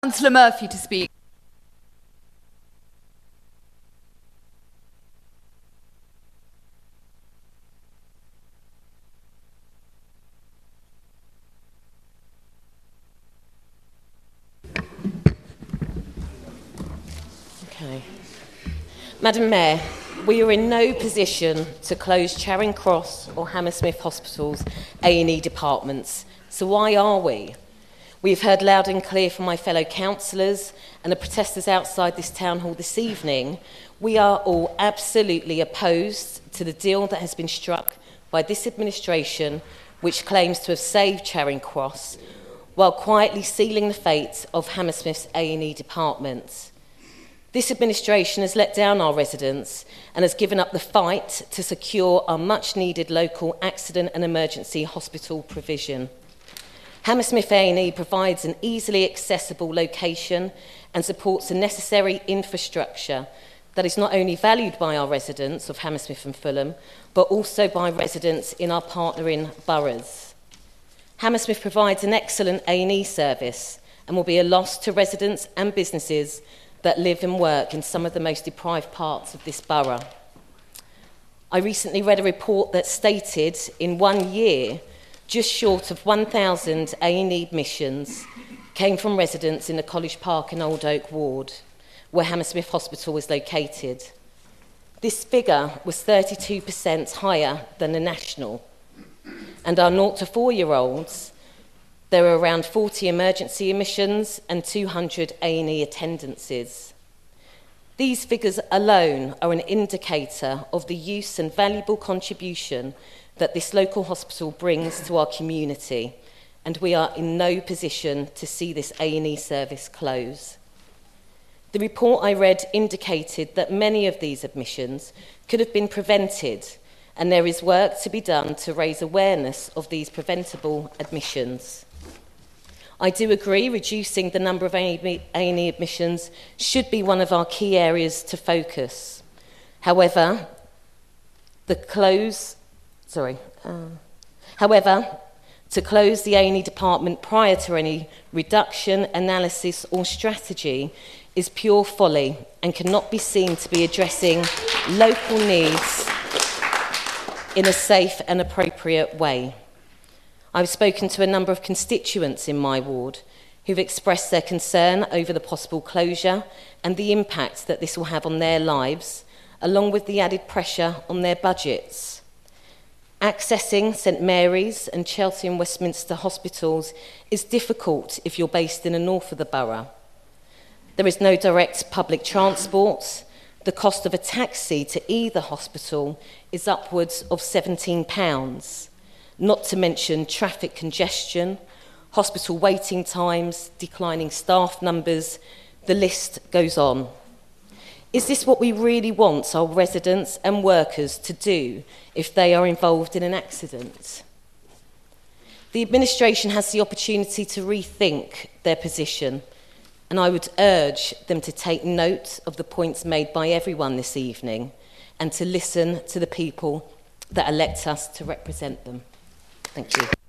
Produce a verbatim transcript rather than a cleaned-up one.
Councillor Murphy to speak. Okay. Madam Mayor, we are in no position to close Charing Cross or Hammersmith Hospital's A and E departments. So why are we? We've heard loud and clear from my fellow councillors and the protesters outside this town hall this evening. We are all absolutely opposed to the deal that has been struck by this administration, which claims to have saved Charing Cross, while quietly sealing the fate of Hammersmith's A and E department. This administration has let down our residents and has given up the fight to secure our much-needed local accident and emergency hospital provision. Hammersmith A and E provides an easily accessible location and supports the necessary infrastructure that is not only valued by our residents of Hammersmith and Fulham, but also by residents in our partnering boroughs. Hammersmith provides an excellent A and E service and will be a loss to residents and businesses that live and work in some of the most deprived parts of this borough. I recently read a report that stated in one year, just short of one thousand A and E admissions came from residents in the College Park and Old Oak ward, where Hammersmith Hospital is located. This figure was thirty-two percent higher than the national. And our zero to four-year-olds, there were around forty emergency admissions and two hundred A and E attendances. These figures alone are an indicator of the use and valuable contribution that this local hospital brings to our community, and we are in no position to see this A and E service close. The report I read indicated that many of these admissions could have been prevented, and there is work to be done to raise awareness of these preventable admissions. I do agree reducing the number of A and E admissions should be one of our key areas to focus. However, the close Sorry. Uh, however, to close the A and E department prior to any reduction, analysis or strategy is pure folly and cannot be seen to be addressing local needs in a safe and appropriate way. I've spoken to a number of constituents in my ward who've expressed their concern over the possible closure and the impact that this will have on their lives, along with the added pressure on their budgets. Accessing St Mary's and Chelsea and Westminster hospitals is difficult if you're based in the north of the borough. There is no direct public transport. The cost of a taxi to either hospital is upwards of seventeen pounds, not to mention traffic congestion, hospital waiting times, declining staff numbers, the list goes on. Is this what we really want our residents and workers to do if they are involved in an accident? The administration has the opportunity to rethink their position, and I would urge them to take note of the points made by everyone this evening and to listen to the people that elect us to represent them. Thank you.